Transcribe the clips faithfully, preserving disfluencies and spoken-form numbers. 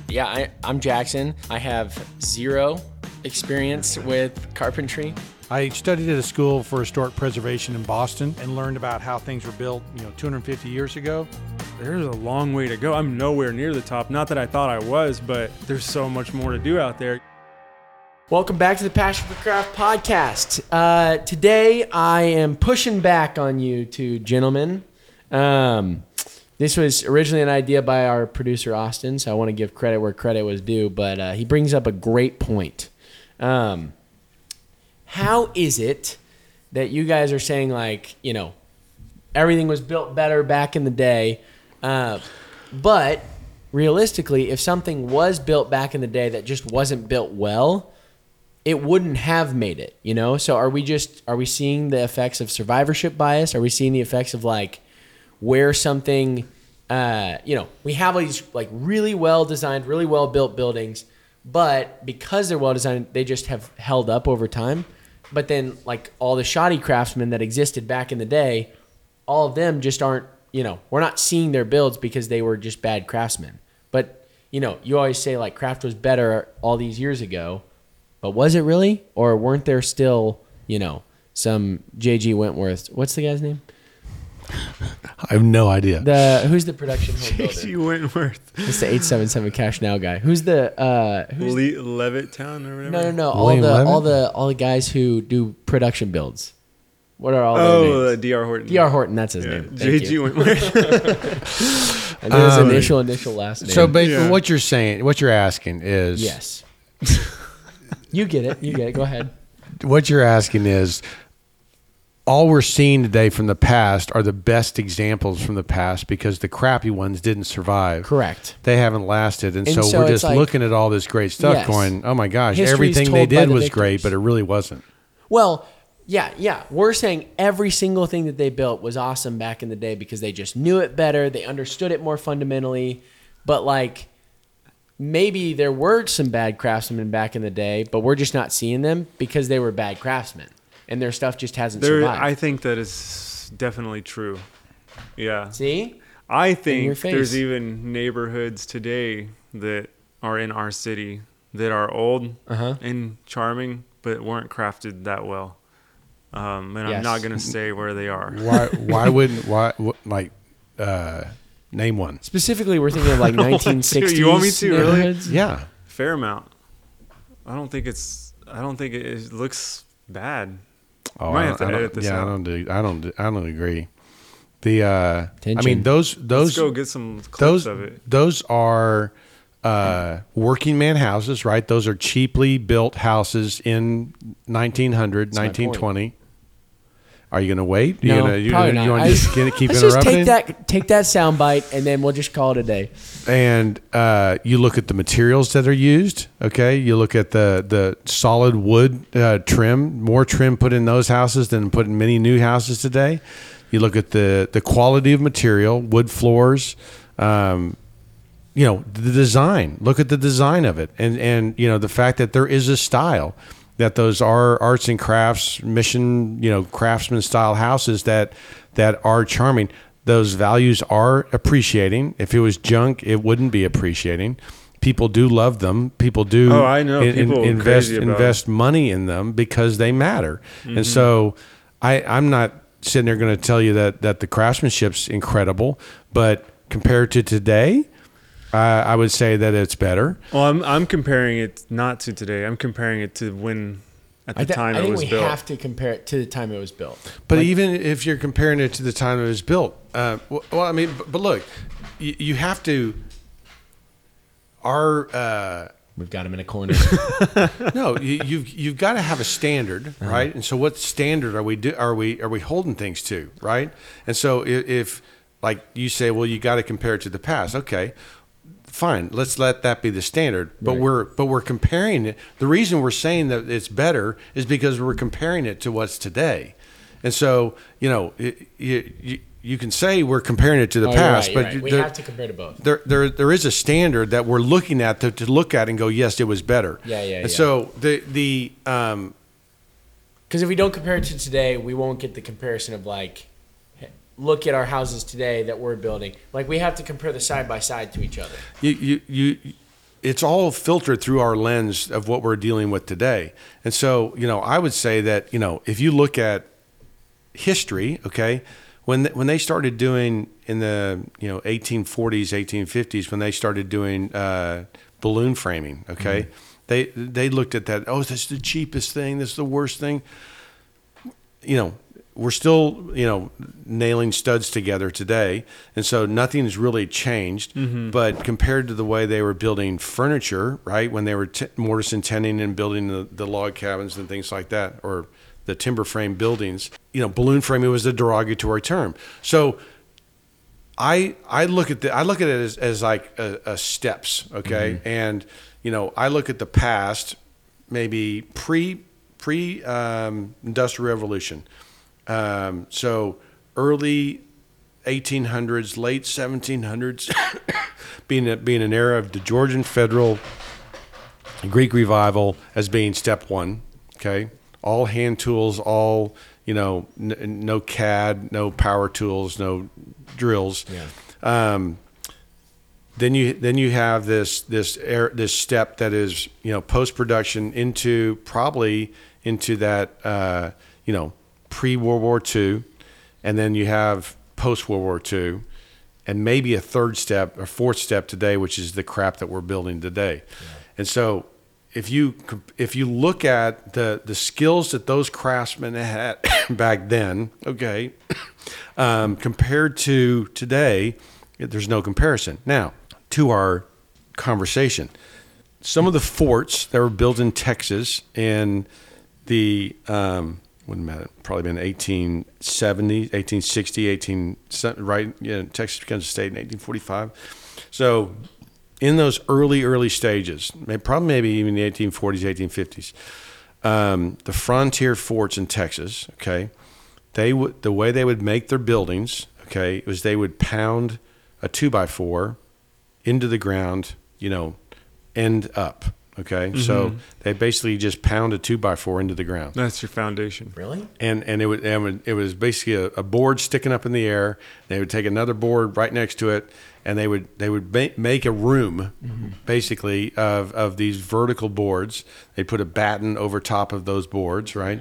Yeah, I, I'm Jackson. I have zero experience with carpentry. I studied at a school for historic preservation in Boston and learned about how things were built, you know, two hundred fifty years ago. There's a long way to go. I'm nowhere near the top. Not that I thought I was, but there's so much more to do out there. Welcome back to the Passion for Craft podcast. Uh, today, I am pushing back on you two gentlemen. Um, this was originally an idea by our producer, Austin, so I want to give credit where credit was due, but uh, he brings up a great point. Um, how is it that you guys are saying, like, you know, everything was built better back in the day, uh, but realistically, if something was built back in the day that just wasn't built well, it wouldn't have made it, you know? So are we just, are we seeing the effects of survivorship bias? Are we seeing the effects of, like, where something, uh, you know, we have all these, like, really well-designed, really well-built buildings, but because they're well-designed, they just have held up over time. But then, like, all the shoddy craftsmen that existed back in the day, all of them just aren't, you know, we're not seeing their builds because they were just bad craftsmen. But, you know, you always say, like, craft was better all these years ago, but was it really? Or weren't there still, you know, some J G Wentworth? What's the guy's name? I have no idea. The Who's the production home builder? J G Wentworth. It's the eight seven seven Cash Now guy. Who's the uh who's Le- Levittown or whatever? No, no, no. All William the Levin? all the all the guys who do production builds. What are all their Oh, uh, names? D R Horton. D R Horton, that's his Yeah. name. J G Wentworth. And then his Um, initial initial last name. So basically, Yeah. what you're saying, what you're asking is, yes. You get it. You get it. Go ahead. what you're asking is, all we're seeing today from the past are the best examples from the past because the crappy ones didn't survive. Correct. They haven't lasted, and, And so, so we're it's just like- looking at all this great stuff, Yes. going, "Oh my gosh, History's everything they told by did the was victors. great, but it really wasn't." Well, yeah, yeah. We're saying every single thing that they built was awesome back in the day because they just knew it better. They understood it more fundamentally. But, like, maybe there were some bad craftsmen back in the day, but we're just not seeing them because they were bad craftsmen. And their stuff just hasn't There, survived. I think that is definitely true. Yeah. See? I your think face. there's even neighborhoods today that are in our city that are old Uh-huh. and charming, but weren't crafted that well. Um, and Yes. I'm not going to say where they are. Why? Why wouldn't? Why? What, like, uh, name one. Specifically, we're thinking of, like, nineteen sixties You want me to, really? neighborhoods. Yeah. Fairmount. I don't think it's. I don't think it, it looks bad. Oh, Might I, have to I don't, edit this yeah, out. I don't do. I don't. do- I don't agree. The. Uh, I Tension. mean, those. Let's Those. go get some clips those of it. those are uh, working man houses, right? Those are cheaply built houses in nineteen hundred, my nineteen twenty. Are you going to wait? You No, gonna, you probably gonna, not. you want I- to just get, keep Let's interrupting? just take that, take that sound bite, and then we'll just call it a day. And uh, you look at the materials that are used. Okay, you look at the the solid wood uh, trim. More trim put in those houses than put in many new houses today. You look at the the quality of material, wood floors. Um, you know, the design. Look at the design of it, and and you know the fact that there is a style. That those are arts and crafts, mission, you know, craftsman style houses that that are charming. Those values are appreciating. If it was junk, it wouldn't be appreciating. People do love them. People do. Oh, I know. People are invest crazy about invest money in them because they matter. And so, I I'm not sitting there going to tell you that that the craftsmanship's incredible, but compared to today, uh, I would say that it's better. Well, I'm I'm comparing it not to today. I'm comparing it to when at the I, th- time I it think was we built. have to compare it to the time it was built. But Like- even if you're comparing it to the time it was built, uh, well, well, I mean, but, but look, you, you have to. Our uh, We've got him in a corner. no, you, you've you've got to have a standard, right? And so, what standard are we do? Are we are we holding things to, right? And so, if, if like you say, well, you got to compare it to the past. Okay, fine. Let's let that be the standard. But Right. we're but we're comparing it. The reason we're saying that it's better is because we're comparing it to what's today. And so, you know, it, you, you you can say we're comparing it to the Oh, you're past, right, you're but right. We there, have to compare to both. there, there, there is a standard that we're looking at to, to look at and go, yes, it was better. Yeah, yeah, And yeah. so the the um, Because if we don't compare it to today, we won't get the comparison of, like, look at our houses today that we're building. Like, we have to compare the side by side to each other. you you you it's all filtered through our lens of what we're dealing with today. And so, you know, I would say that, you know, if you look at history, okay, when th- when they started doing in the, you know, eighteen forties, eighteen fifties, when they started doing uh, balloon framing, okay, mm-hmm. they they looked at that, oh, this is the cheapest thing, this is the worst thing. You know, we're still, you know, nailing studs together today, and so nothing's really changed. Mm-hmm. But compared to the way they were building furniture, right, when they were t- mortise and tenon and building the, the log cabins and things like that, or the timber frame buildings, you know, balloon framing was a derogatory term. So I I look at the I look at it as, as like a, a steps, okay, mm-hmm. and you know, I look at the past, maybe pre pre um, industrial revolution. Um, so early eighteen hundreds, late seventeen hundreds, being a, being an era of the Georgian Federal, Greek Revival as being step one. Okay, all hand tools, all you know, n- no C A D, no power tools, no drills. Yeah. Um, then you then you have this this air, this step that is, you know, post production into probably into that uh, you know. pre-World War Two, and then you have post-World War Two, and maybe a third step or fourth step today, which is the crap that we're building today. Yeah. And so if you if you look at the, the skills that those craftsmen had back then, okay, um, compared to today, there's no comparison. Now, to our conversation, some of the forts that were built in Texas in the um, wouldn't matter, probably been eighteen seventy, eighteen sixty, eighteen, right? Yeah, Texas becomes a state in eighteen forty-five. So in those early, early stages, maybe, probably maybe even the eighteen forties, eighteen fifties, um, the frontier forts in Texas, okay, they would, the way they would make their buildings, okay, was they would pound a two by four into the ground, you know, end up. Okay, mm-hmm. So they basically just pound a two by four into the ground. That's your foundation. Really? And and it would, and it, would it was basically a, a board sticking up in the air. They would take another board right next to it, and they would they would ma- make a room, mm-hmm. basically of of these vertical boards. They put a batten over top of those boards, right?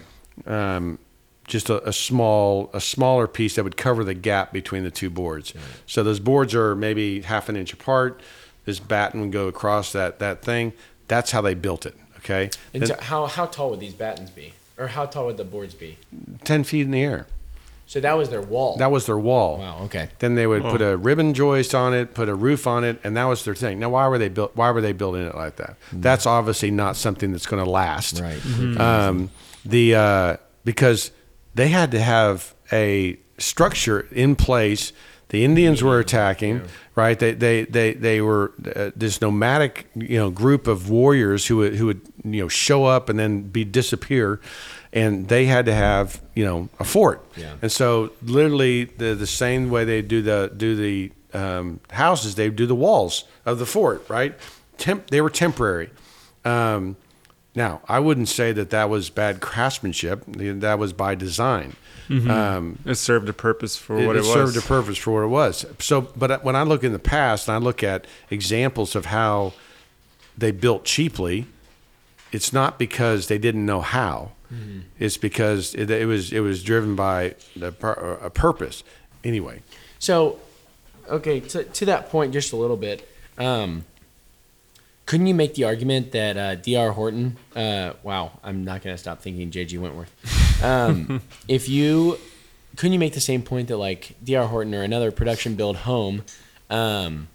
Um, just a, a small a smaller piece that would cover the gap between the two boards. Right. So those boards are maybe half an inch apart. This batten would go across that, that thing. That's how they built it, okay? And so how, how tall would these battens be? Or how tall would the boards be? ten feet in the air. So that was their wall? That was their wall. Wow, okay. Then they would oh. put a ribbon joist on it, put a roof on it, and that was their thing. Now, why were they built? Why were they building it like that? Mm-hmm. That's obviously not something that's going to last. Right. Mm-hmm. Um, the uh, because they had to have a structure in place. The Indians were attacking, yeah. right? They they they they were uh, this nomadic, you know, group of warriors who would who would you know show up and then be disappear, and they had to have you know a fort. Yeah. And so literally the the same way they do the do the um, houses, they do the walls of the fort, right? Temp, they were temporary. Um, now I wouldn't say that that was bad craftsmanship. That was by design. Mm-hmm. Um, it served a purpose for it, what it, it was. It served a purpose for what it was. So, but when I look in the past and I look at examples of how they built cheaply, it's not because they didn't know how. Mm-hmm. It's because it, it was it was driven by a, a purpose. Anyway. So, okay, to, to that point, just a little bit. Um, couldn't you make the argument that uh, D R Horton? Uh, wow, I'm not going to stop thinking J G Wentworth. Um, if you couldn't you make the same point that like D R Horton or another production build home um,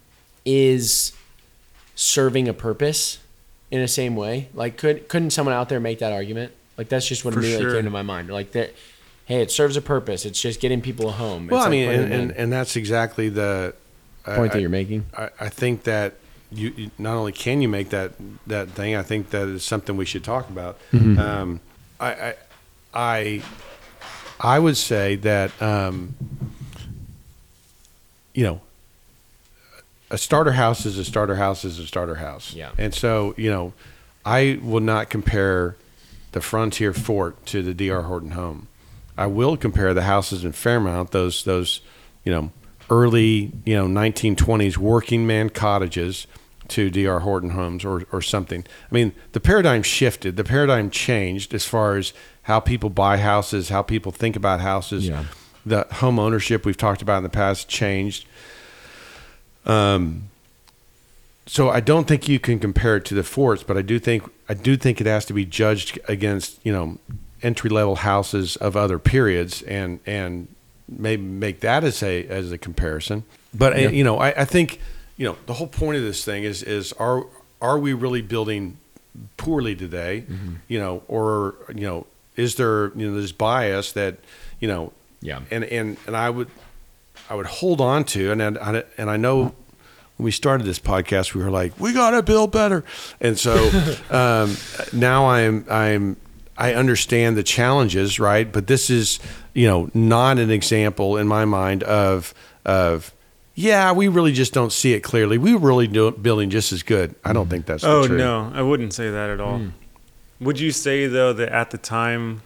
is serving a purpose in the same way? Like, could couldn't someone out there make that argument? Like, that's just what For immediately sure. came to my mind. Like, that, hey, it serves a purpose. It's just getting people a home. It's Well, I like mean, putting and, them and, in. and that's exactly the point I, that you're making. I, I think that you, you not only can you make that that thing, I think that is something we should talk about. Mm-hmm. Um, I, I I I would say that um, you know a starter house is a starter house is a starter house. Yeah. And so you know I will not compare the Frontier Fort to the D R Horton home. I will compare the houses in Fairmount, those those you know early you know nineteen twenties working man cottages, to D R Horton homes or or something. I mean, the paradigm shifted. The paradigm changed as far as how people buy houses, how people think about houses. Yeah. The home ownership we've talked about in the past changed. Um. So I don't think you can compare it to the forts, but I do think I do think it has to be judged against, you know, entry level houses of other periods, and and maybe make that as a as a comparison. But Yeah. you know, I, I think, you know, the whole point of this thing is is are are we really building poorly today? Mm-hmm. You know, or you know, is there, you know, this bias that, you know, Yeah. and and and I would I would hold on to, and and and I know. When we started this podcast, we were like, we got to build better. And so um, now I'm, I'm, I understand the challenges, right? But this is, you know, not an example in my mind of, of, yeah, we really just don't see it clearly. We were really do, building just as good. I don't think that's Oh, the truth. no, I wouldn't say that at all. Mm. Would you say, though, that at the time,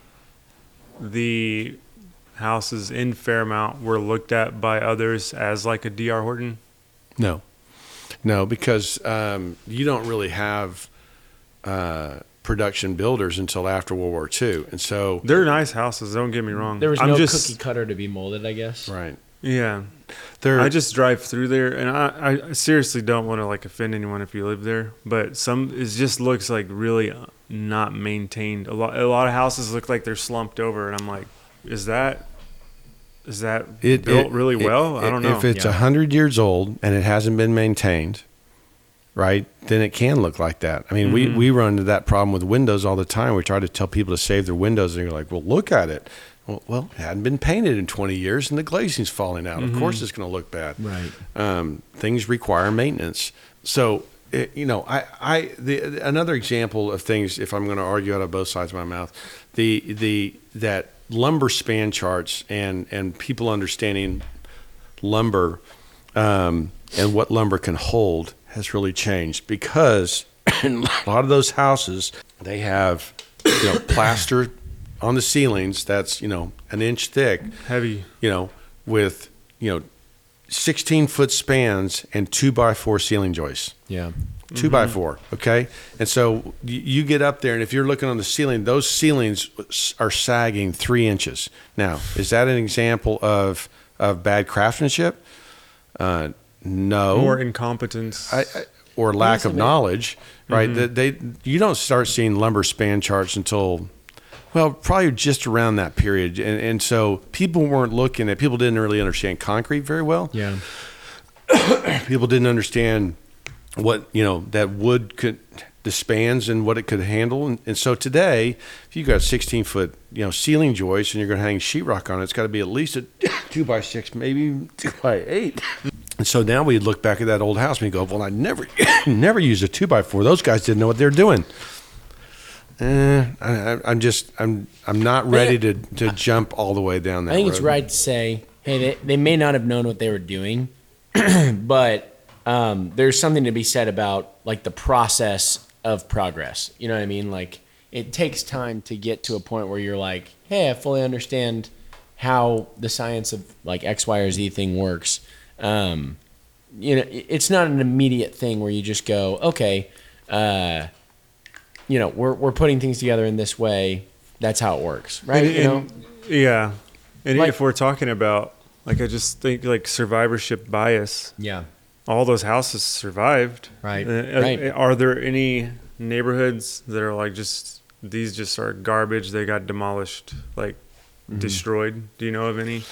the houses in Fairmount were looked at by others as like a D R Horton? No, no, because um, you don't really have uh, production builders until after World War Two. And so, They're nice houses, don't get me wrong. There was I'm no just, cookie cutter to be molded, I guess. right. Yeah. They're, I just drive through there, and I, I seriously don't want to like offend anyone if you live there, but some it just looks like really not maintained. A lot, a lot of houses look like they're slumped over, and I'm like, is that is that It, built it- really it- well? I don't know. If it's a Yeah. hundred years old and it hasn't been maintained, right, then it can look like that. I mean, we, Mhm. we run into that problem with windows all the time. We try to tell people to save their windows, and you're like, well, look at it. Well, well it hadn't been painted in twenty years, and the glazing's falling out. Of Mhm. course, it's going to look bad. Right. Um, things require maintenance. So, it, you know, I, I the another example of things, if I'm going to argue out of both sides of my mouth, the the that lumber span charts and and people understanding lumber um, and what lumber can hold has really changed, because in a lot of those houses they have, you know, plaster on the ceilings that's, you know, an inch thick, Heavy. you know, with, you know, sixteen foot spans and two by four ceiling joists. Yeah. 2 by four, okay? And so you, you get up there, and if you're looking on the ceiling, those ceilings are sagging three inches. Now, is that an example of of bad craftsmanship? Uh, no. Or incompetence. I, I, or lack Yes, of I mean- knowledge, right? Mhm. That they you don't start seeing lumber span charts until, well, probably just around that period. And, and so people weren't looking at, people didn't really understand concrete very well. Yeah. People didn't understand what, you know, that wood could, the spans and what it could handle. And, and so today, if you've got sixteen foot, you know, ceiling joists and you're going to hang sheetrock on it, it's got to be at least a two by six, maybe two by eight. And so now we look back at that old house and we go, well, I never, never used a two by four. Those guys didn't know what they were doing. Eh, I, I- I'm just, I'm, I'm not ready to, to jump all the way down that I think it's road. right to say, hey, they, they may not have known what they were doing, but um, there's something to be said about like the process of progress. You know what I mean? Like it takes time to get to a point where you're like, hey, I fully understand how the science of like X, Y, or Z thing works. Um, you know, it- it's not an immediate thing where you just go, okay, uh, you know, we're we're putting things together in this way. That's how it works, right? And- you know, and- yeah. And Like- if we're talking about, like, I just think like survivorship bias, yeah. all those houses survived. Right, Uh, right. Are there any neighborhoods that are like just, these just are garbage, they got demolished, like Mm-hmm. destroyed? Do you know of any?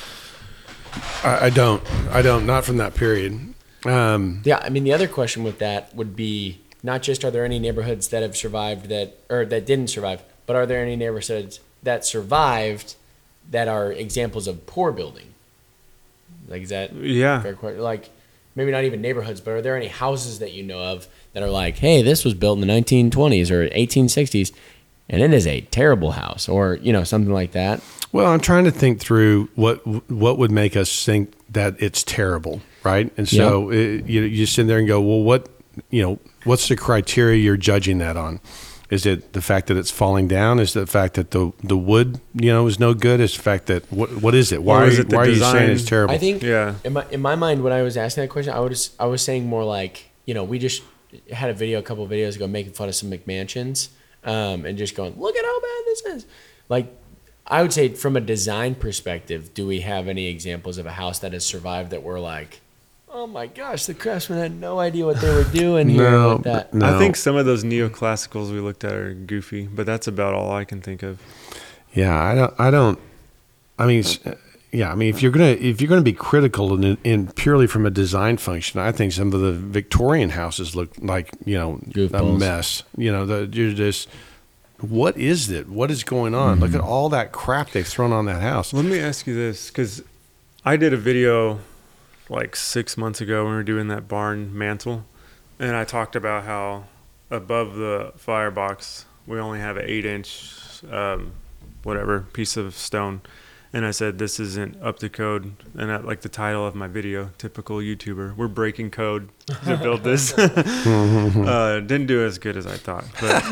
I, I don't, I don't, not from that period. Um, Yeah, I mean, the other question with that would be not just are there any neighborhoods that have survived that, or that didn't survive, but are there any neighborhoods that survived that are examples of poor building? Like, is that Yeah. fair question? Like, maybe not even neighborhoods, but are there any houses that you know of that are like, hey, this was built in the nineteen twenties or eighteen sixties, and it is a terrible house, or, you know, something like that? Well, I'm trying to think through what what would make us think that it's terrible, right? And so it, you you sit there and go, well, what you know, what's the criteria you're judging that on? Is it the fact that it's falling down? Is it the fact that the the wood, you know, is no good? Is the fact that what what is it? Why Or is are, it the why are you saying design? it's terrible? I think Yeah. in my in my mind when I was asking that question, I was I was saying more like, you know, we just had a video a couple of videos ago making fun of some McMansions, um, and just going, look at how bad this is. Like, I would say from a design perspective, do we have any examples of a house that has survived that we're like, oh my gosh, the craftsmen had no idea what they were doing here No, with that? no. I think some of those neoclassicals we looked at are goofy, but that's about all I can think of. Yeah, I don't. I don't. I mean, s- yeah. I mean, if you're gonna if you're gonna be critical in, in purely from a design function, I think some of the Victorian houses look like you know a Goofballs. mess. You know, the, you're just. What is it? What is going on? Look at all that crap they've thrown on that house. Let me ask you this, because I did a video like six months ago when we were doing that barn mantle, and I talked about how above the firebox we only have an eight inch um, whatever piece of stone, and I said this isn't up to code, and that, like the title of my video, typical YouTuber, we're breaking code to build this. uh, didn't do as good as I thought,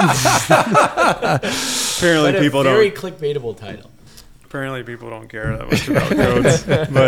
but apparently But a people very don't. clickbaitable title. Apparently, people don't care that much about codes.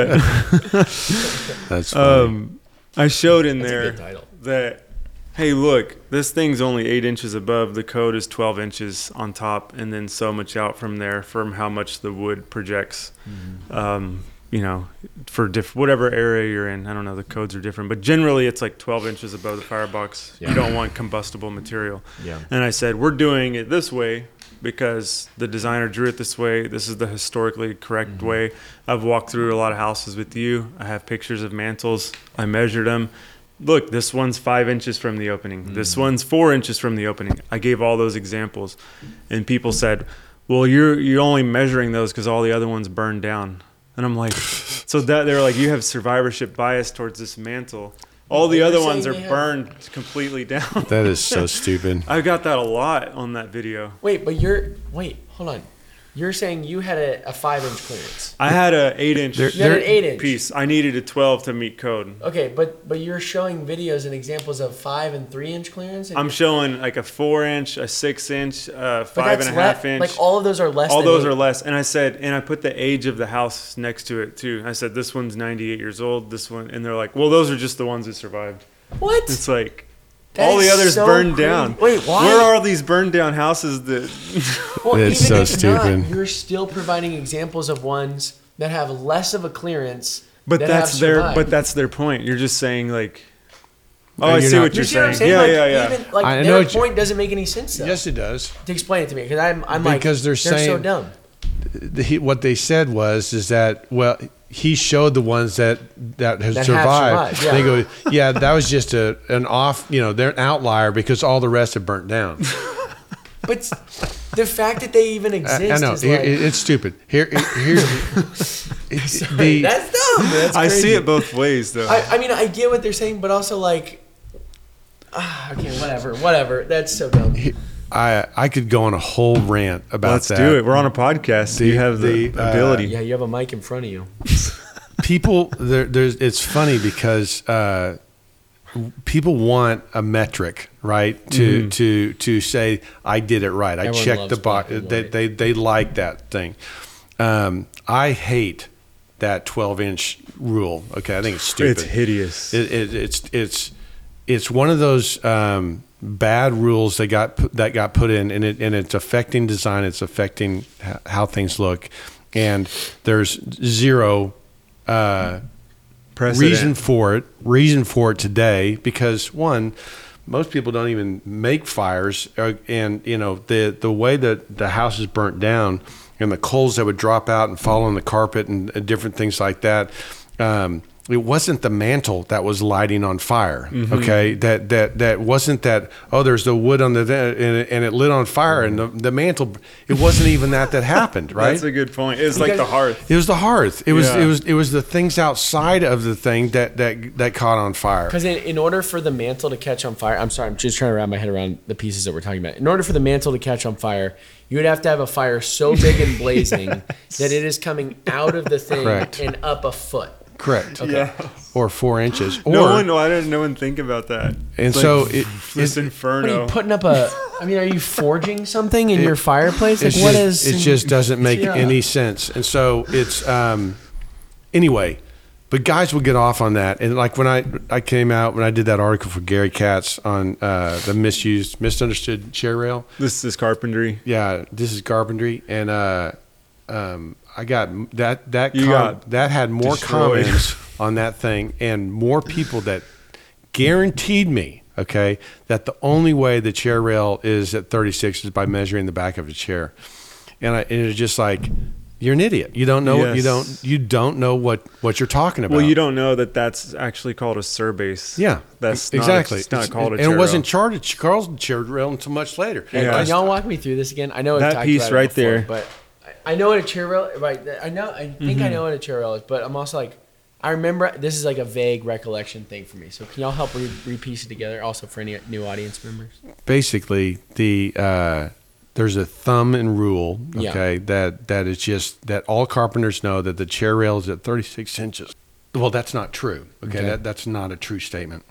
But That's funny. um, I showed in That's a there good title. that, hey, look, this thing's only eight inches above. The code is twelve inches on top, and then so much out from there from how much the wood projects. Mm-hmm. Um, you know, for diff- whatever area you're in. I don't know, the codes are different. But generally, it's like twelve inches above the firebox. Yeah. You don't want combustible material. Yeah. And I said, we're doing it this way because the designer drew it this way. This is the historically correct Mm-hmm. way. I've walked through a lot of houses with you. I have pictures of mantles. I measured them. Look, this one's five inches from the opening. Mm-hmm. This one's four inches from the opening. I gave all those examples. And people said, well, you're you're only measuring those because all the other ones burned down. And I'm like, so that they're like, you have survivorship bias towards this mantle. All the You're other saying ones are they have- burned completely down. That is so stupid. I got that a lot on that video. Wait, but you're wait, hold on. You're saying you had a, a five inch clearance. I had a eight inch There- You had an eight inch piece. I needed a twelve to meet code. Okay, but but you're showing videos and examples of five and three inch clearance. And I'm you're- showing like a four inch, a six inch, uh, but five that's and a half le- inch. Like all of those are less. All than those eight. are less. And I said, and I put the age of the house next to it too. I said, this one's ninety-eight years old. This one, and they're like, well, those are just the ones that survived. What? It's like That all the is others so burned crazy. down. Wait, why? Where are these burned down houses that? Well, It's even so if stupid. Not, you're still providing examples of ones that have less of a clearance. But that that's have their. survived. But that's their point. You're just saying like. Oh, No, I you're see not- what You you're see what I'm saying. saying? Yeah, Like, yeah, yeah. Even, like, I know their what you- point doesn't make any sense though. Yes, it does. To explain it to me, because I'm, I'm like, Because they're they're so saying- dumb. The, he, what they said was is that well he showed the ones that that has That have survived. survived, yeah. They go, yeah, that was just a an off, you know, they're an outlier because all the rest have burnt down. But the fact that they even I, exist I know is Here- like, it's stupid. Here, here, it- the that's dumb. That's I crazy. see it both ways though. I, I mean, I get what they're saying, but also like, ah, okay, whatever, whatever. That's so dumb. I I could go on a whole rant about Let's that. do it. We're on a podcast. The- you have the, the, uh, ability. Yeah, you have a mic in front of you. People there, there's it's funny because uh, people want a metric, right? To to to say I did it right. I Everyone checked loves the box. black and They, white. they they like that thing. Um, I hate that twelve inch rule. Okay, I think it's stupid. It's hideous. It, it, it's it's it's one of those um, bad rules that got pu- that got put in, and it and it's affecting design. It's affecting h- how things look, and there's zero uh, Precedent. reason for it. Reason for it today because one, most people don't even make fires, uh, and you know the the way that the house is burnt down and the coals that would drop out and fall on the carpet and, and different things like that. Um, it wasn't the mantle that was lighting on fire. Okay, that that that wasn't that. Oh, there's the wood on the and it, and it lit on fire, and the, the mantle. It wasn't even that that happened. Right. That's a good point. It's like the hearth. It was the hearth. It was Yeah. it was it was the things outside of the thing that that that caught on fire. Because in, in order for the mantle to catch on fire, I'm sorry, I'm just trying to wrap my head around the pieces that we're talking about. In order for the mantle to catch on fire, you would have to have a fire so big and blazing that it is coming out of the thing Correct. and up a foot. Correct. Yeah. Or four inches. Or No one. Why did no one think about that? and It's so like it, this it, inferno. What are you putting up a? I mean, are you forging something in your fireplace? Like it's what just, is? it just doesn't make Yeah. any sense. And so it's um anyway, but guys will get off on that. And like when I, I came out, when I did that article for Gary Katz on uh, the misused, misunderstood chair rail. This is carpentry. Yeah, this is carpentry. And uh, um, I got that, that, You com- got that had more destroyed. comments on that thing and more people that guaranteed me, okay, that the only way the chair rail is at thirty-six is by measuring the back of a chair. And, I, and it's just like, you're an idiot. You don't know what you Yes. don't you don't know what, what you're talking about. Well, you don't know that that's actually called a surbase. Yeah, That's exactly. Not, it's not It's- called a and chair it wasn't rail. charted Carl's chair rail until much later. Hey, Yeah. Can y'all walk me through this again? I know I've That talked piece about it right before, there. but I, I know what a chair rail. Right, I know. I think Mm-hmm. I know what a chair rail is, but I'm also like, I remember this is like a vague recollection thing for me. So can y'all help re- repiece it together? Also for any new audience members. Basically, the uh, there's a thumb and rule, Yeah. okay, that that is just that all carpenters know that the chair rail is at thirty-six inches. Well, that's not true. Okay, Okay. That, that's not a true statement.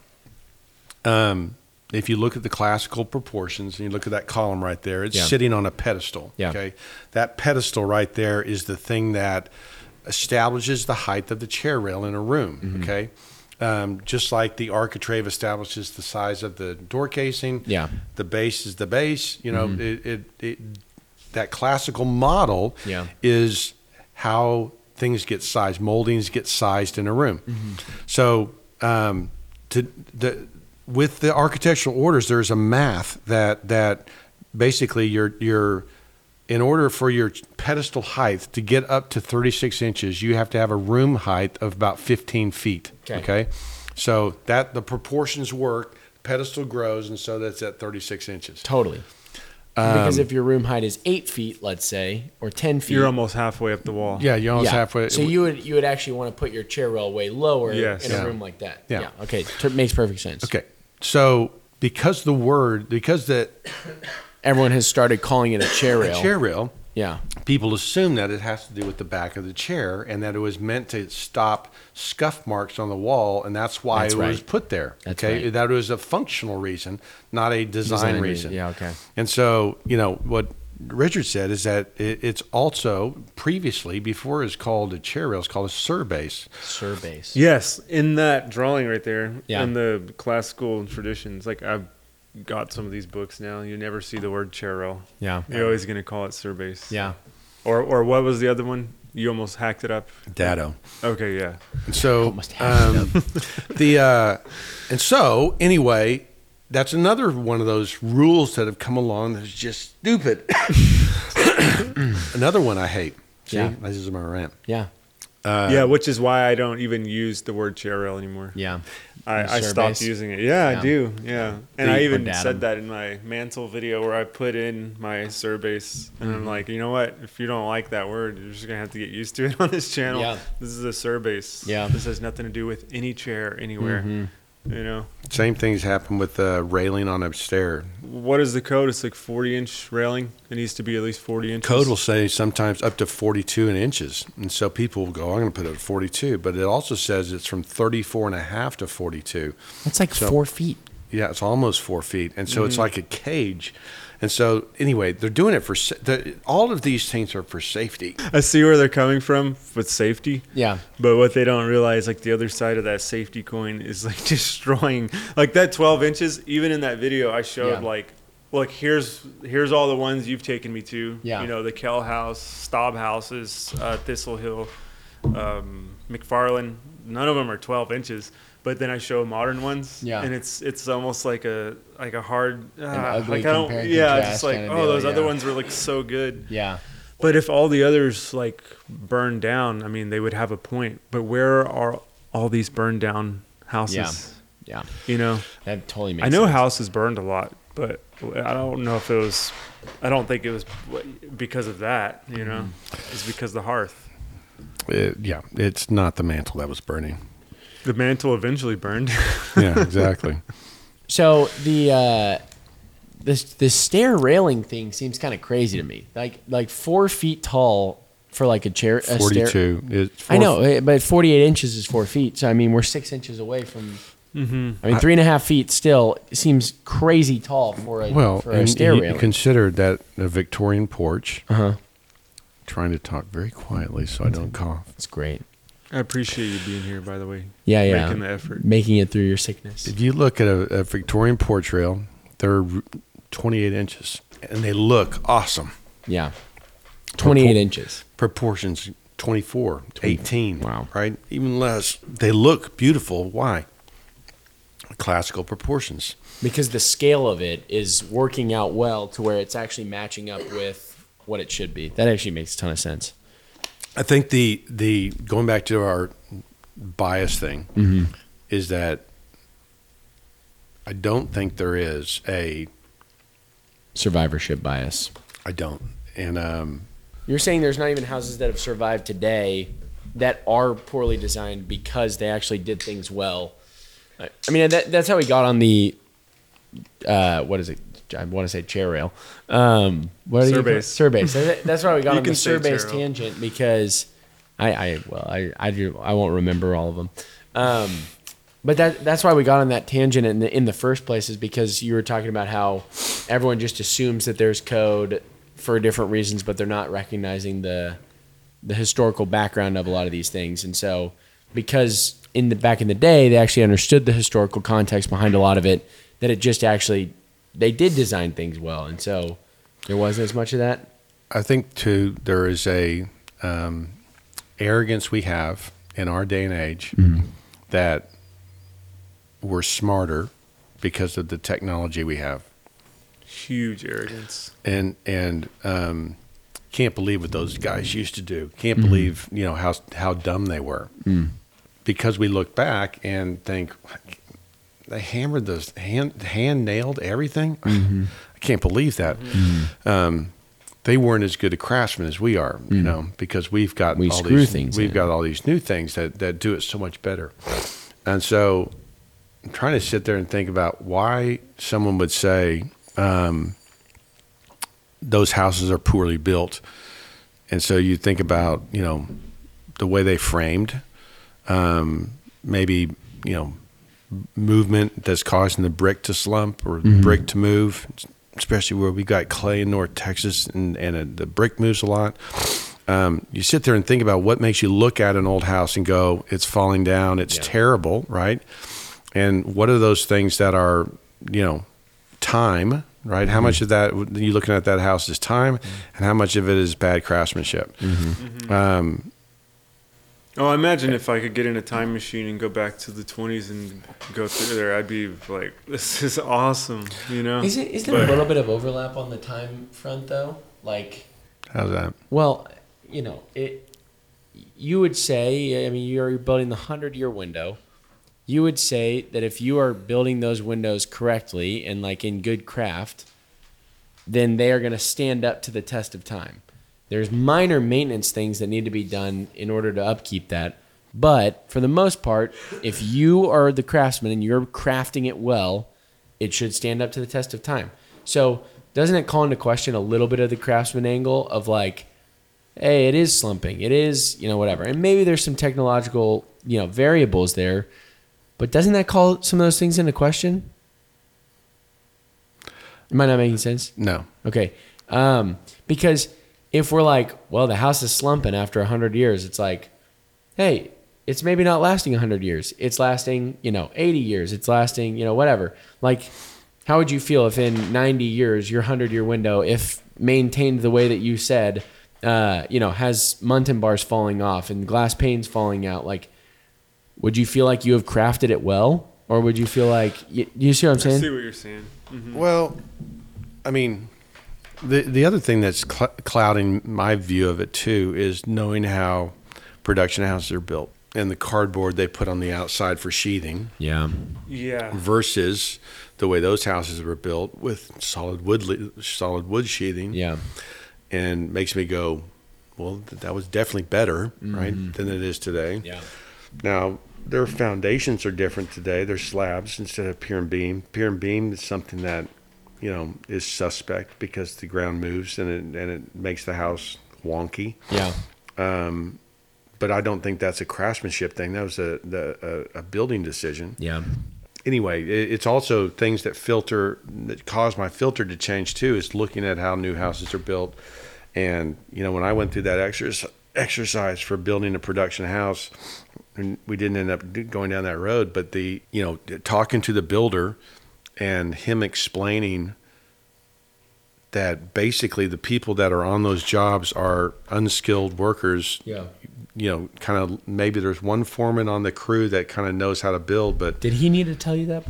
Um, if you look at the classical proportions and you look at that column right there, it's Yeah. sitting on a pedestal. Yeah. Okay, that pedestal right there is the thing that establishes the height of the chair rail in a room. Mm-hmm. Okay. Um, just like the architrave establishes the size of the door casing, Yeah. the base is the base. You know, it, it, it that classical model Yeah. is how things get sized. Moldings get sized in a room. So, um, to the with the architectural orders, there's a math that that basically you're you're in order for your pedestal height to get up to thirty-six inches, you have to have a room height of about fifteen feet. Okay. Okay. So that the proportions work, pedestal grows, and so that's at thirty-six inches. Totally. because if your room height is eight feet, let's say, or ten feet, You're almost halfway up the wall. Yeah, you're almost yeah. halfway. So you would you would actually want to put your chair rail way lower Yes. in Yeah. a room like that. Yeah. Okay. T- makes perfect sense. Okay. So because the word, because the Everyone has started calling it a chair rail. chair rail, Yeah. people assume that it has to do with the back of the chair and that it was meant to stop scuff marks on the wall, and that's why That's it was right. put there. That's okay, right. that was a functional reason, not a design, Design reason. reason. Yeah, okay. And so, you know, what Richard said is that it, it's also previously, before it was called a chair rail, it's called a surbase. Surbase. Yes, in that drawing right there, Yeah. in the classical traditions, like I've got some of these books now. You never see the word chair rail. Yeah. You're always going to call it surbase. Yeah. Or or what was the other one? You almost hacked it up. Dado. Okay, yeah. And so, Almost hacked it um, the uh, and so anyway, that's another one of those rules that have come along that's just stupid. Another one I hate. See, Yeah. this is my rant. Yeah. Uh, yeah, which is why I don't even use the word chair rail anymore. Yeah. I, I Surbase? stopped using it. Yeah, Yeah. I do. Yeah. And The- I or even datum. said that in my mantle video where I put in my surbase. And Mm-hmm. I'm like, you know what? If you don't like that word, you're just going to have to get used to it on this channel. Yeah. This is a surbase. Yeah. This has nothing to do with any chair anywhere. Mm-hmm. You know? Same things happen with uh, railing on a stair. What is the code? It's like forty inch railing. It needs to be at least forty inches. Code will say sometimes up to forty-two inches. And so people will go, I'm going to put it at forty-two. But it also says it's from thirty-four and a half to forty-two. That's like So- four feet. Yeah, it's almost four feet, and so it's Mm-hmm. like a cage. And so, anyway, they're doing it for sa- the, all of these things are for safety. I see where they're coming from with safety. Yeah. But what they don't realize, like the other side of that safety coin is like destroying, like that twelve inches. Even in that video, I showed Yeah. like, look, here's here's all the ones you've taken me to. Yeah. You know, the Kell House, Staub Houses, uh, Thistle Hill, um, McFarland. None of them are twelve inches. But then I show modern ones. Yeah. And it's it's almost like a like a hard, uh, ugly like I don't, compare and yeah, contrast just like kinda oh, deal, those other yeah. ones were like so good. Yeah. But if all the others like burned down, I mean, they would have a point. But where are all these burned down houses? Yeah. You know, That totally makes I know sense. houses burned a lot, but I don't know if it was. I don't think it was because of that. You know, Mm-hmm. it's because the hearth, It, yeah, it's not the mantle that was burning. the mantle eventually burned. Yeah, exactly. So the uh, this the stair railing thing seems kind of crazy to me. Like like four feet tall for like a chair. A stair. Forty-two. It's I four- know, eh, but forty-eight inches is four feet. So I mean, we're six inches away from. mm-hmm. I mean, three and a half feet still seems crazy tall for a Well, for a and stair you, railing. you consider that a Victorian porch. uh huh. Trying to talk very quietly so I don't cough. That's great. I appreciate you being here, by the way. Yeah, yeah. Making the effort. Making it through your sickness. If you look at a, a Victorian porch rail, they're twenty-eight inches, and they look awesome. Yeah. twenty-eight Propor- inches. Proportions twenty-four, eighteen. Wow. Right? Even less. They look beautiful. Why? Classical proportions. Because the scale of it is working out well to where it's actually matching up with what it should be. That actually makes a ton of sense. I think the the going back to our bias thing Mm-hmm. is that I don't think there is a Survivorship bias. I don't. And um You're saying there's not even houses that have survived today that are poorly designed because they actually did things well. I I mean, that, that's how we got on the, uh, what is it? I want to say chair rail. Um, what do you Surbase. Surbase. That- That's why we got You on the can say Surbase chair rail. tangent because I, I well, I, I, do, I won't remember all of them. Um, but that that's why we got on that tangent in the, in the first place is because you were talking about how everyone just assumes that there's code for different reasons, but they're not recognizing the the historical background of a lot of these things. And so because in the back in the day, they actually understood the historical context behind a lot of it, that it just actually, they did design things well. And so there wasn't as much of that. I think too there is a um, arrogance we have in our day and age that we're smarter because of the technology we have, Huge arrogance. and and um, can't believe what those guys used to do. Can't believe you know how how dumb they were, because we look back and think they hammered those hand hand nailed everything. I can't believe that. Um, they weren't as good a craftsmen as we are, you know, because we've got We all screw these things we've in. got all these new things that that do it so much better. And so I'm trying to sit there and think about why someone would say um, those houses are poorly built. And so you think about, you know, the way they framed, um, maybe, you know, movement that's causing the brick to slump or the brick to move, especially where we got clay in North Texas and, and uh, the brick moves a lot. Um, you sit there and think about what makes you look at an old house and go, it's falling down, it's Yeah. terrible, right? And what are those things that are, you know, time, right? How much of that, you looking at that house is time, and how much of it is bad craftsmanship? Um, Oh, I imagine if I could get in a time machine and go back to the twenties and go through there, I'd be like, this is awesome, you know? Is it is there a little bit of overlap on the time front though? Like, how's that? well, you know, it. You would say, I mean, you're building the hundred year window. You would say that if you are building those windows correctly and like in good craft, then they are going to stand up to the test of time. There's minor maintenance things that need to be done in order to upkeep that. But for the most part, if you are the craftsman and you're crafting it well, it should stand up to the test of time. So doesn't it call into question a little bit of the craftsman angle of like, hey, it is slumping. It is, you know, whatever. And maybe there's some technological, you know, variables there. But doesn't that call some of those things into question? Am I not making sense? No. Okay. Um, because if we're like, well, the house is slumping after one hundred years, it's like, hey, it's maybe not lasting one hundred years. It's lasting, you know, eighty years. It's lasting, you know, whatever. Like, how would you feel if in ninety years, your one hundred year window, if maintained the way that you said, uh, you know, has Muntin bars falling off and glass panes falling out? Like, would you feel like you have crafted it well? Or would you feel like, you, you see what I'm I saying? see what you're saying. Mhm. Well, I mean, the the other thing that's cl- clouding my view of it too is knowing how production houses are built and the cardboard they put on the outside for sheathing Yeah. Yeah. versus the way those houses were built with solid wood li- solid wood sheathing. Yeah. And makes me go, well, th- that was definitely better, right, than it is today. Yeah. Now, their foundations are different today. They're slabs instead of pier and beam. Pier and beam is something that, you know, is suspect because the ground moves and it, and it makes the house wonky. Yeah. Um, but I don't think that's a craftsmanship thing. That was a, the, a, a building decision. Yeah. Anyway, it, it's also things that filter, that cause my filter to change too, is looking at how new houses are built. And, you know, when I went through that exercise, exercise for building a production house. And we didn't end up going down that road, but the, you know, talking to the builder and him explaining that basically the people that are on those jobs are unskilled workers. Yeah. You know, kind of maybe there's one foreman on the crew that kind of knows how to build, but Did he need to tell you that?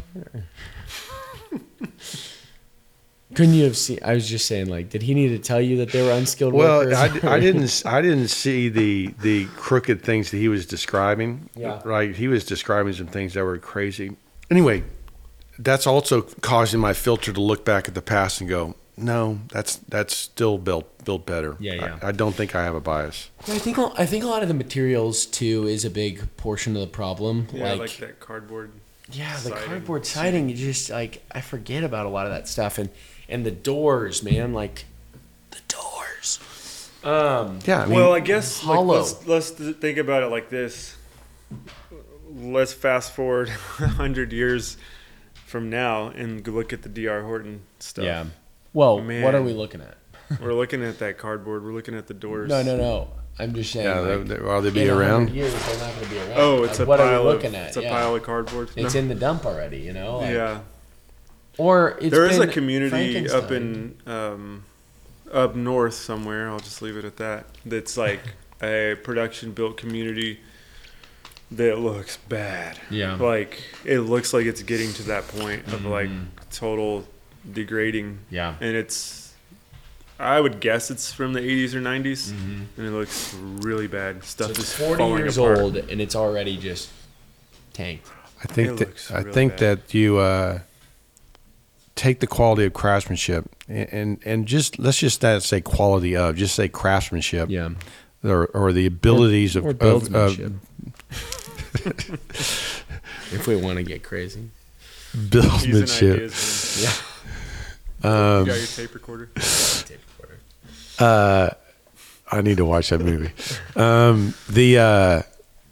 Couldn't you have seen? I was just saying, like, did he need to tell you that they were unskilled well, workers? I, I didn't I didn't see the the crooked things that he was describing. Yeah. Right. He was describing some things that were crazy. Anyway, that's also causing my filter to look back at the past and go, no, that's that's still built built better. Yeah, yeah. I, I don't think I have a bias. I think I think a lot of the materials too is a big portion of the problem. Yeah, like, like that cardboard. yeah, the siding. cardboard siding. You just like I forget about a lot of that stuff, and and the doors, man, like the doors. Um, Yeah. I mean, Well, I guess like, hollow. let's let's th- think about it like this. Let's fast forward a hundred years from now and go look at the D R Horton stuff. yeah. Well, Man. what are we looking at? We're looking at that cardboard. We're looking at the doors. No, no, no. I'm just saying. yeah. like, they- they- Are they be in a hundred around? Years, they're not going to be around. Oh, it's Like, a what pile are we of looking at? it's a yeah. pile of cardboard. It's No. in the dump already, you know. Like, yeah. Or it's There is a been community up Frankenstein. in um, up north somewhere. I'll just leave it at that. That's like a production built community that looks bad. Yeah. Like it looks like it's getting to that point of like total degrading. Yeah. And it's I would guess it's from the eighties or nineties, and it looks really bad. Stuff So is it's forty falling years apart. old and it's already just tanked. I think It that looks I really think bad. that you uh, take the quality of craftsmanship and, and and just let's just not say quality of, just say craftsmanship. Yeah. Or, or the abilities Or of, of, buildsmanship. of If we want to get crazy. Using buildsmanship. ideas, Yeah. man. Um, You got your tape recorder? Tape recorder. Uh, I need to watch that movie. Um, the uh,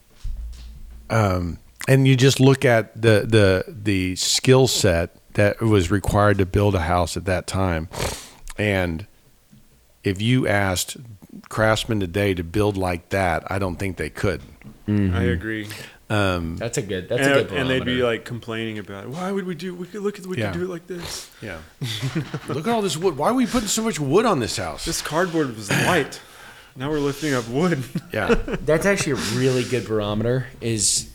um, and you just look at the the the skill set that was required to build a house at that time, and if you asked craftsmen today to build like that, I don't think they could. I agree. Um, That's a good. That's and, a good. and they'd be barometer. like complaining about it. Why would we do? We could look at. We Yeah. could do it like this. yeah. Look at all this wood. Why are we putting so much wood on this house? This cardboard was light. Now we're lifting up wood. yeah. That's actually a really good barometer. Is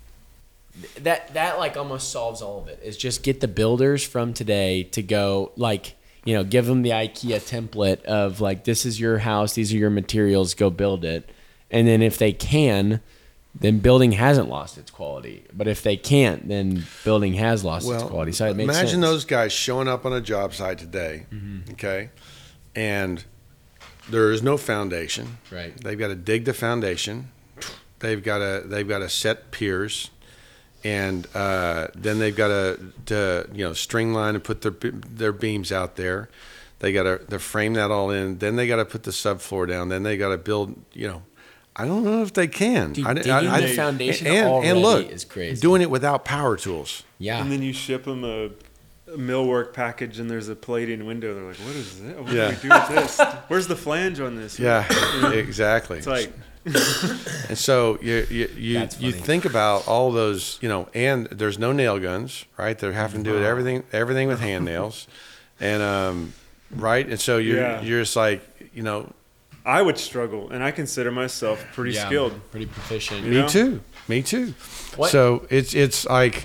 that that like almost solves all of it? Is just get the builders from today to go like you know give them the IKEA template of like this is your house, these are your materials, go build it, and then if they can, then building hasn't lost its quality. But if they can't, then building has lost its quality. So it makes imagine sense. those guys showing up on a job site today, Mm-hmm. okay, and there is no foundation. Right. They've got to dig the foundation. They've got to they've got to set piers, and uh, then they've got to, to you know string line and put their their beams out there. They got to to frame that all in. Then they got to put the subfloor down. Then they got to build. You know, I don't know if they can. Dude, I, digging the foundation and, already and look, is crazy. doing it without power tools. Yeah. And then you ship them a, a millwork package, and there's a plating window. They're like, "What is that? What Yeah. do we do with this? Where's the flange on this?" Yeah, exactly. It's like, And so you you you, That's you funny. think about all those, you know, and there's no nail guns, right? They're having to do it everything everything with hand nails, and um, right, and so you're Yeah. you're just like, you know, I would struggle, and I consider myself pretty Yeah, skilled. pretty proficient. You me know? too, me too. What- So it's it's like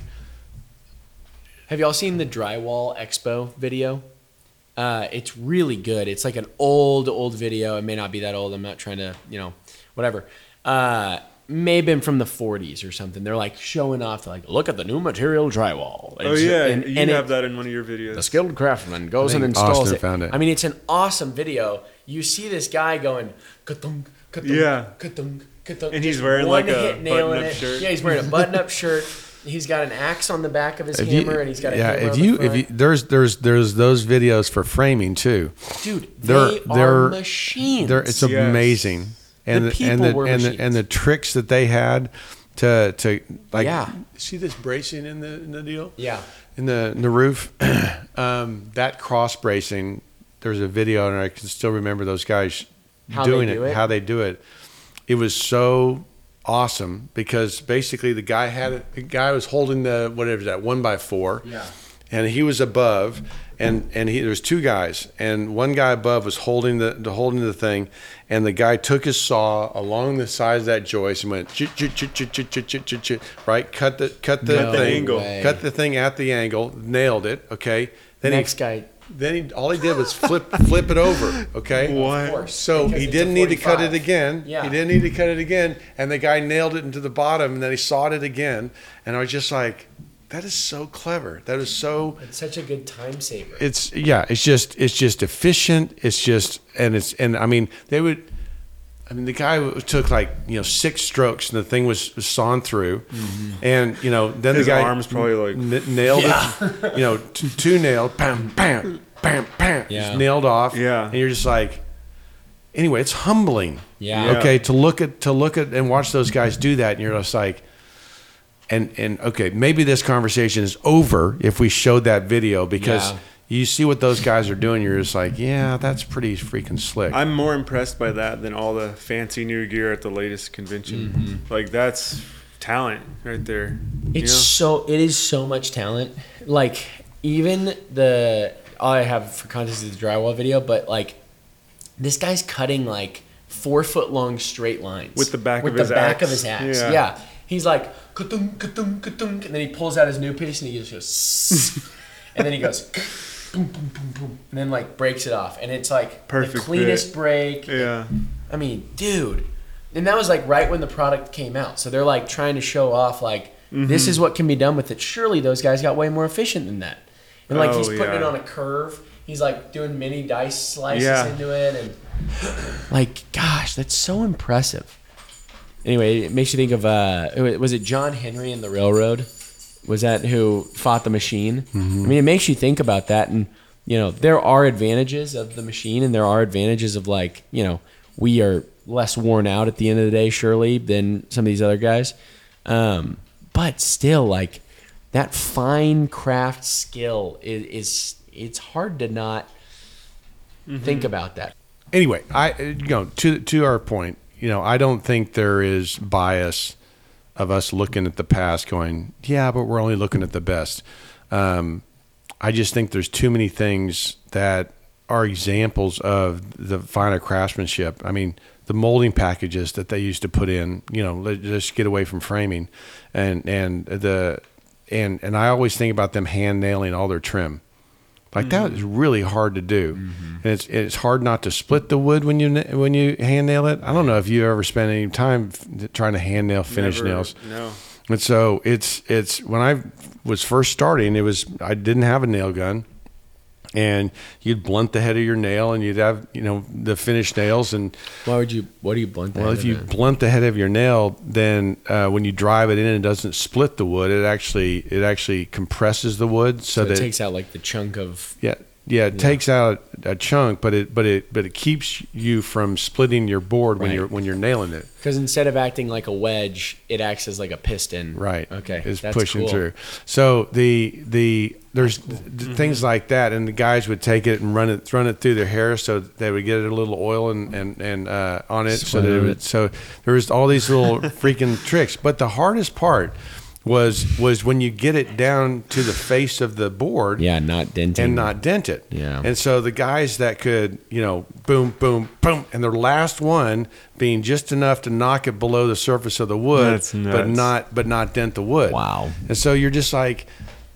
Have y'all seen the Drywall Expo video? Uh, it's really good. It's like an old, old video. It may not be that old. I'm not trying to, you know, whatever. Uh, may have been from the forties or something. They're like showing off. They're like, look at the new material drywall. Oh It's- yeah, and, you and have it- that in one of your videos. The skilled craftsman goes I and think installs Austin it. found it. I mean, it's an awesome video. You see this guy going, ka-thunk, ka-thunk, Yeah. ka-thunk, ka-thunk, And he's just wearing, one like, a hit nailing button-up it. shirt. Yeah, he's wearing a button-up shirt. He's got an axe on the back of his if you, hammer, and he's got a yeah. hammer If on you the if front. you there's there's there's those videos for framing too. Dude, They're- they they're- are machines. They're, it's Yes. amazing, and The the, and people the were and the, machines. and the tricks that they had to to like. Yeah. See this bracing in the in the deal. yeah. In the in the roof, um, that cross bracing. There's a video, and I can still remember those guys How they doing do it, it? how they do it, it was so awesome because basically the guy had it, the guy was holding the whatever that one by four, Yeah. and he was above, and and he there was two guys, and one guy above was holding the, the holding the thing, and the guy took his saw along the sides of that joist and went chit, chit, chit, chit, chit, chit, chit, chit, chit, right, cut the cut the No thing, angle. way. cut the thing at the angle, nailed it, okay. Then Next he guy. then he all he did was flip flip it over, okay. What? Of course. So because he it's a didn't need to cut forty-five. it again. Yeah. He didn't need to cut it again. And the guy nailed it into the bottom, and then he sawed it again. And I was just like, that is so clever. That is so, It's such a good time saver. it's, yeah, it's just, it's just efficient. It's just, and it's, and I mean, they would, I mean, the guy took like, you know, six strokes and the thing was, was sawn through. And, you know, then His the guy arm's probably like- n- nailed it, you know, t- two nailed, bam, bam, bam, bam, Yeah. just nailed off. Yeah. And you're just like, anyway, it's humbling. Yeah. Yeah. Okay, to look at to look at and watch those guys do that, and you're just like, and and okay, maybe this conversation is over if we showed that video because Yeah. you see what those guys are doing. You're just like, yeah, that's pretty freaking slick. I'm more impressed by that than all the fancy new gear at the latest convention. Like that's talent right there. you It's know? so it is so much talent. Like even the all I have for context is the drywall video, but like this guy's cutting like four foot long straight lines With the back with of the his back axe. of his axe. Yeah. Yeah. He's like ka-dunk, ka-dunk, ka-dunk, and then he pulls out his new piece and he just goes "Sss," and then he goes boom boom boom boom and then like breaks it off and it's like the Perfect cleanest fit. break. Yeah. I mean, dude. And that was like right when the product came out. So they're like trying to show off like Mm-hmm. this is what can be done with it. Surely those guys got way more efficient than that. And like Oh, he's putting it yeah. on a curve. He's like doing mini dice slices Yeah. into it and like gosh, that's so impressive. Anyway, it makes you think of uh was it John Henry in the Railroad? Was that who fought the machine? I mean, it makes you think about that and you know, there are advantages of the machine and there are advantages of like, you know, we are less worn out at the end of the day, surely, than some of these other guys. Um, but still, like that fine craft skill is, is it's hard to not think about that. Anyway, I you know to to our point, you know, I don't think there is bias of us looking at the past, going, yeah, but we're only looking at the best. Um, I just think there's too many things that are examples of the finer craftsmanship. I mean, the molding packages that they used to put in, you know, let- just get away from framing, and and the and and I always think about them hand nailing all their trim. Like that is really hard to do, and it's it's hard not to split the wood when you na- when you hand nail it. I don't know if you ever spent any time f- trying to hand nail finish Never- nails. No. And so it's it's when I was first starting, it was I didn't have a nail gun, and you'd blunt the head of your nail, and you'd have you know the finished nails, and Why would you? What do you blunt that? well, if you blunt the head of your nail, then uh, when you drive it in, it doesn't split the wood. It actually it actually compresses the wood so, so that it takes out like the chunk of yeah. Yeah, it takes out a chunk, but it but it but it keeps you from splitting your board when Right. you're when you're nailing it. because instead of acting like a wedge, it acts as like a piston. Right. Okay. It's that's pushing cool. through. So the the there's th- things like that, and the guys would take it and run it run it through their hair, so they would get a little oil and and and uh, on it, so that it Splatter would, so there was all these little freaking tricks. But the hardest part was was when you get it down to the face of the board. Yeah, not denting. And not dent it. Yeah. And so the guys that could, you know, boom, boom, boom, and the last one being just enough to knock it below the surface of the wood, That's but nuts. not but not dent the wood. Wow. And so you're just like,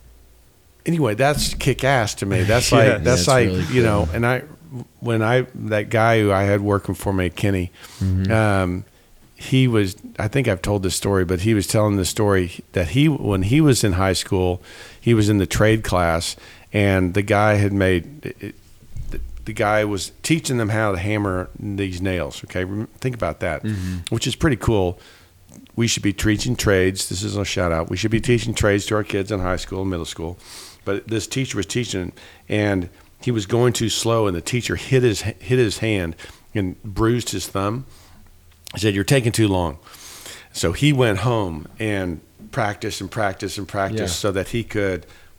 anyway, that's kick ass to me. That's Yeah. like that's, That's like really you know, and I when I that guy who I had working for me, Kenny, Mm-hmm. um, he was I think I've told this story, but he was telling the story that he when he was in high school, he was in the trade class, and the guy had made it, the, the guy was teaching them how to hammer these nails. Okay, Rem- think about that, which is pretty cool. We should be teaching trades. This is a shout out. We should be teaching trades to our kids in high school and middle school. But this teacher was teaching, and he was going too slow, and the teacher hit his hit his hand and bruised his thumb. He said, "You're taking too long." So he went home and practiced and practiced and practiced Yeah. so that he could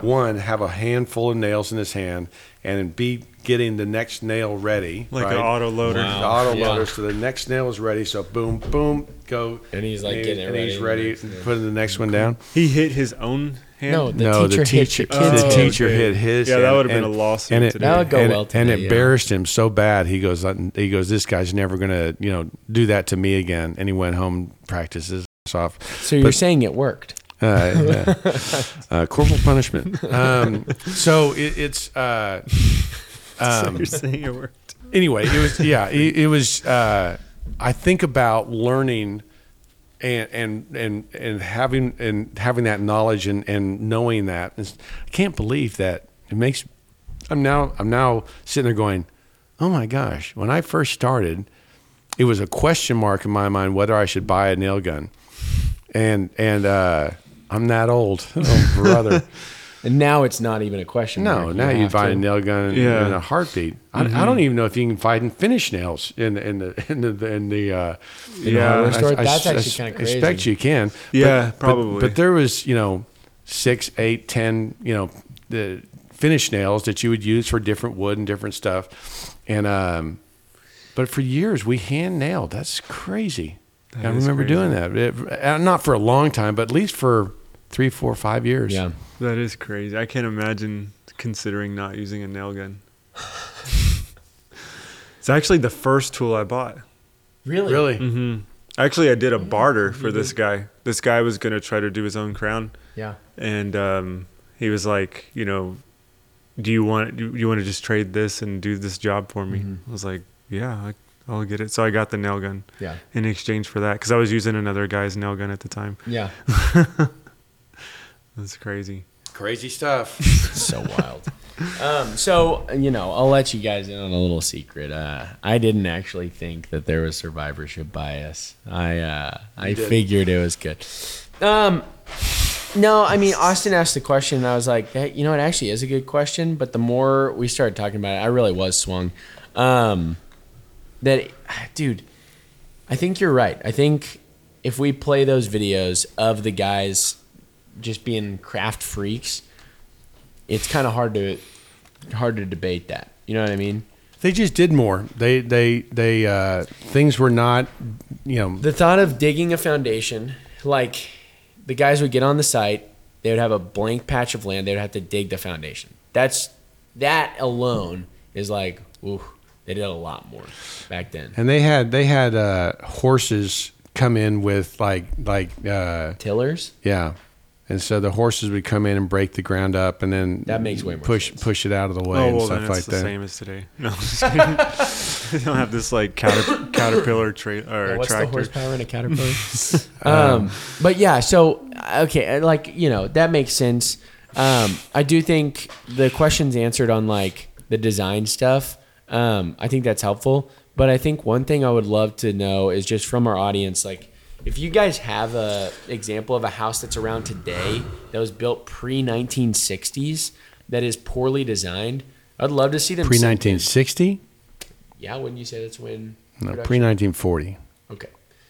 one, have a handful of nails in his hand, and B, getting the next nail ready. Like right? an auto loader. Wow. The auto Yeah. loader, so the next nail is ready. So boom, boom, go. And he's, like, and getting it and he's ready. ready, putting the next one down. He hit his own hand. No, the no, teacher, the hit teacher, the kid's the Oh, hand. teacher okay. hit his. Yeah, that hand, would've been and- a lawsuit and it, today. That would go and, well and today, it yeah. embarrassed him so bad. He goes, he goes, this guy's never gonna, you know, do that to me again. And he went home, practices off. So you're But- saying it worked? Uh, yeah. uh, corporal punishment. Um, so it, it's. Uh, So um, you're saying it worked. anyway, it was yeah, it, it was. Uh, I think about learning, and and and and having and having that knowledge and, and knowing that. It's- I can't believe that it makes. I'm now I'm now sitting there going, oh my gosh! When I first started, it was a question mark in my mind whether I should buy a nail gun, and and uh, I'm that old, oh brother. And now it's not even a question. No, mark. now you have buy to. a nail gun Yeah. in a heartbeat. I, I don't even know if you can find finish nails in the in the in the, in the uh, In the hardware Yeah. store? I- I- That's I actually kind of crazy. expect you can. But- Yeah, but- probably. But, there was, you know, six, eight, ten, you know, the finish nails that you would use for different wood and different stuff. And um, but for years we hand nailed. That's crazy. That I is remember crazy. doing that. It- uh, not for a long time, but at least for three, four, five years. Yeah. That is crazy. I can't imagine considering not using a nail gun. It's actually the first tool I bought. Really? Really. Mm-hmm. Actually, I did a barter for this guy. This guy was going to try to do his own crown. Yeah. And um, he was like, you know, do you want do you want to just trade this and do this job for me? Mhm. I was like, yeah, I, I'll get it. So I got the nail gun Yeah. in exchange for that because I was using another guy's nail gun at the time. Yeah. That's crazy. Crazy stuff. So wild. Um, so you know, I'll let you guys in on a little secret. Uh, I didn't actually think that there was survivorship bias. I uh, I didn't. figured it was good. Um, no, I mean Austin asked the question, and I was like, hey, you know, it actually is a good question. But the more we started talking about it, I really was swung. Um, that, dude, I think you're right. I think if we play those videos of the guys just being craft freaks, it's kind of hard to hard to debate that. You know what I mean? They just did more. They they they uh, things were not, you know. The thought of digging a foundation, like the guys would get on the site, they would have a blank patch of land, they would have to dig the foundation. That's that alone is like, ooh, they did a lot more back then. And they had they had uh, horses come in with like like uh, Tillers? yeah, and so the horses would come in and break the ground up, and then That makes way more push sense. push it out of the way Oh, and well, stuff then like it's the that. same as today. No, I'm just kidding. They don't have this like caterp- caterpillar tra- or Yeah, what's tractor. the horsepower in a caterpillar? um, but yeah, so okay, like you know that makes sense. Um, I do think the questions answered on like the design stuff. Um, I think that's helpful. But I think one thing I would love to know is just from our audience, like if you guys have a example of a house that's around today that was built pre nineteen sixties that is poorly designed, I'd love to see them Pre send nineteen in- sixty, Yeah, wouldn't you say that's when? no, production- pre nineteen forty. Okay.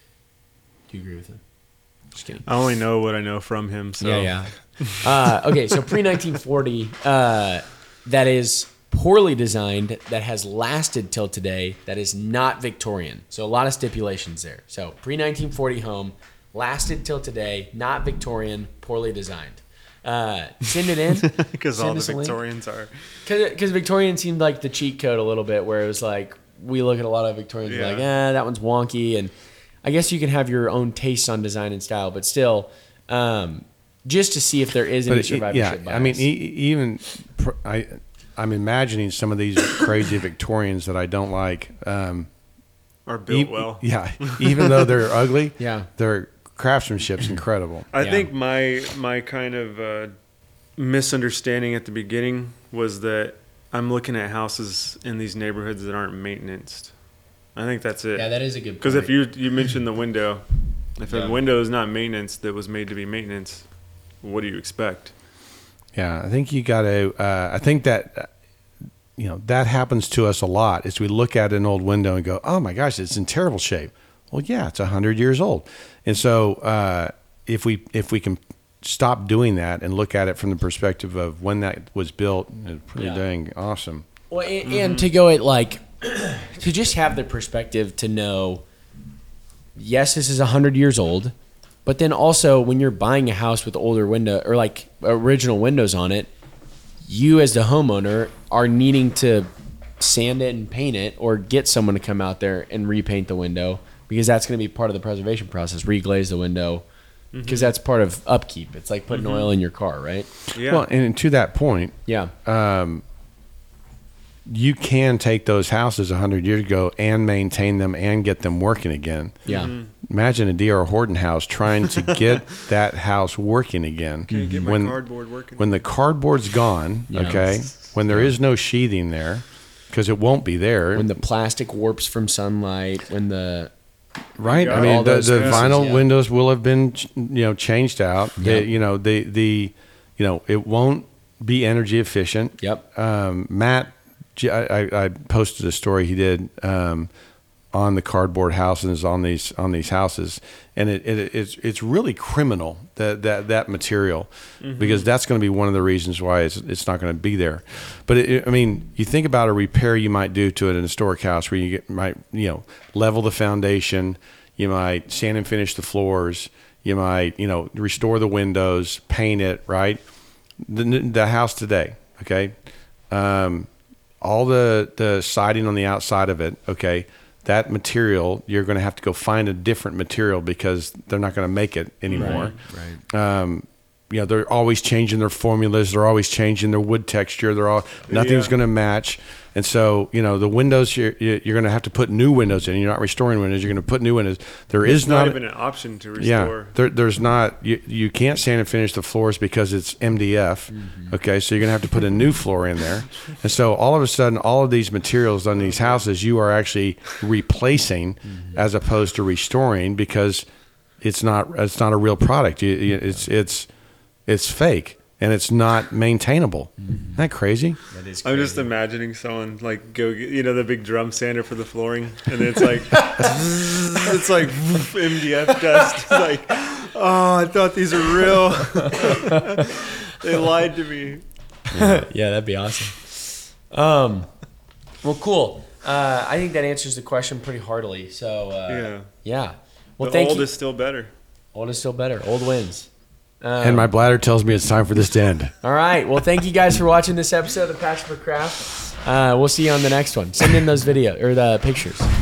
Do you agree with him? Just kidding. I only know what I know from him. So Yeah, yeah. uh, okay, so pre nineteen forty, uh, that is poorly designed, that has lasted till today, that is not Victorian. So a lot of stipulations there. So pre nineteen forty home, lasted till today, not Victorian, poorly designed. Uh, send it in. because Send all the us a link. Victorians are. Because Victorian seemed like the cheat code a little bit, where it was like, we look at a lot of Victorians and Yeah. like, eh, that one's wonky. And I guess you can have your own tastes on design and style, but still, um, just to see if there is any But it- survivorship yeah, bias. I mean, e- even pr- I, I'm imagining some of these crazy Victorians that I don't like. Um, Are built e- well. Yeah, even though they're ugly, Yeah. their craftsmanship's incredible. I Yeah. think my my kind of uh, misunderstanding at the beginning was that I'm looking at houses in these neighborhoods that aren't maintained. I think that's it. yeah, that is a good point. Because if you you mentioned the window, if Yeah. a window is not maintenance that was made to be maintenance, what do you expect? Yeah, I think you got to. Uh, I think that uh, you know that happens to us a lot. Is we look at an old window and go, "Oh my gosh, it's in terrible shape." Well, yeah, it's a hundred years old, and so uh, if we if we can stop doing that and look at it from the perspective of when that was built, it's pretty Yeah. dang awesome. Well, and, and to go at like, to just have the perspective to know, yes, this is a hundred years old, but then also when you're buying a house with older window or like original windows on it, you as the homeowner are needing to sand it and paint it or get someone to come out there and repaint the window because that's going to be part of the preservation process, reglaze the window because that's part of upkeep. It's like putting oil in your car, right? Yeah. Well, and to that point, Yeah. um, you can take those houses a hundred years ago and maintain them and get them working again. Yeah. Imagine a D R Horton house trying to get that house working again. Can't get my when, cardboard working. when the cardboard's gone, Yeah. okay, when there is no sheathing there, because it won't be there, When the plastic warps from sunlight, when the right? got I all mean, the, those the pieces, vinyl yeah. windows will have been, ch- you know, changed out. Yeah. The, you know, the the, you know, it won't be energy efficient. Yep. Um, Matt, J- I, I- I posted a story he did um, on the cardboard houses on these on these houses, and it, it it's it's really criminal that that that material because that's going to be one of the reasons why it's it's not going to be there. But it, it- I mean, you think about a repair you might do to an historic house where you get, might you know level the foundation, you might sand and finish the floors, you might you know restore the windows, paint it, right? The, the house today, okay. Um, all the, the siding on the outside of it, okay, that material, you're going to have to go find a different material because they're not going to make it anymore. Right. Um, you know, they're always changing their formulas. They're always changing their wood texture. They're all, nothing's Yeah. going to match. And so, you know, the windows, you're, you're going to have to put new windows in. You're not restoring windows. You're going to put new windows. There is It's not, not even an option to restore. yeah, there, there's not. You, you can't sand and finish the floors because it's M D F. Okay, so you're gonna have to put a new floor in there, and so all of a sudden, all of these materials on these houses you are actually replacing as opposed to restoring because it's not. It's not a real product. You, you, it's it's it's fake and it's not maintainable. Isn't that crazy? That is I'm just imagining someone like go get, you know, the big drum sander for the flooring, and then it's like it's like M D F dust. It's like, oh, I thought these are real. They lied to me. Yeah, that'd be awesome. Um, well, cool. Uh, I think that answers the question pretty heartily. So, uh, Yeah. yeah. Well, the thank old you. is still better. Old is still better. Old wins. Um, And my bladder tells me it's time for this to end. all right. Well, thank you guys for watching this episode of Passion for Craft. Uh, we'll see you on the next one. Send in those video or the pictures.